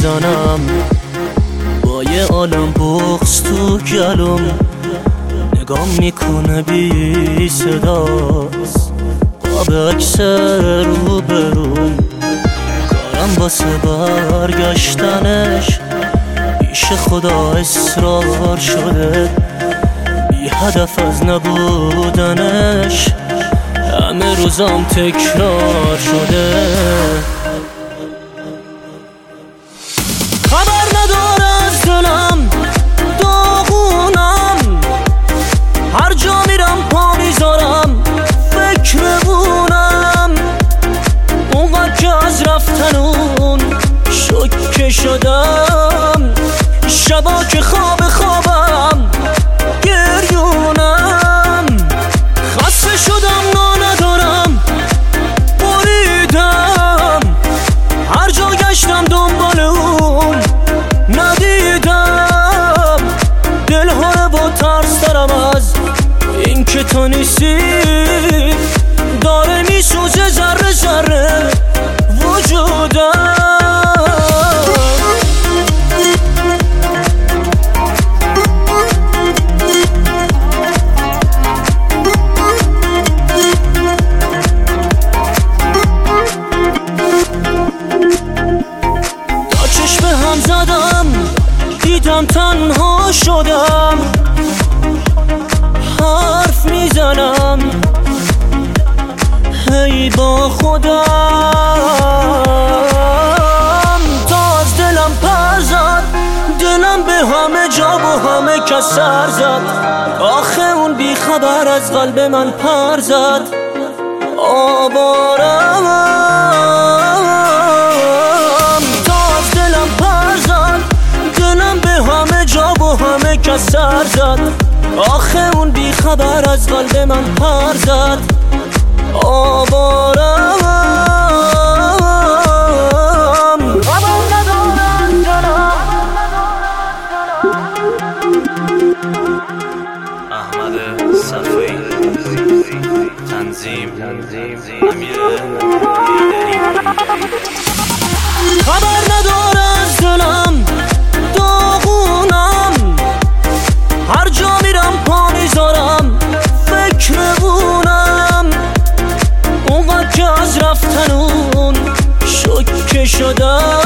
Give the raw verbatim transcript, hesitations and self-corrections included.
میزنم با یه عالم بغض تو گلوم، نگام میکنه بی صداست قاب عکس رو بروم، کارم واسه برگشتنش پیش خدا اصرار شده، بی هدف از نبودنش همه روزام تکرار شده. خبر نداره از دلم داغونم، هر جا میرم پا میذارم فکرمونم، اونقدر که از رفتن اون شوکه شدم، شبا که خواب خوابم گریونم، خسته شدم نا ندارم بریدم، هر جا گشتم دنبال اون ندیدم، دلها رو با ترس دارم از این که تو نیستی، داره میسوزه ذره ذره وجودم. هم زدم دیدم تنها شدم، حرف میزنم هی با خودم، تا از دلم پر زد دلم به همه جا و همه کس سر زد، آخه اون بی خبر از قلب من پر زد، آوارم همه کس سر زد، آخه اون بی خبر از قلب من پر زد، آوارم خبر ندارم جنم. احمد صفایی تنظیم امیر خبر نداره از دلم داغونم، هر جا میرم پا میذارم فکرمونم، اونقدر که از رفتن اون شوکه شدم،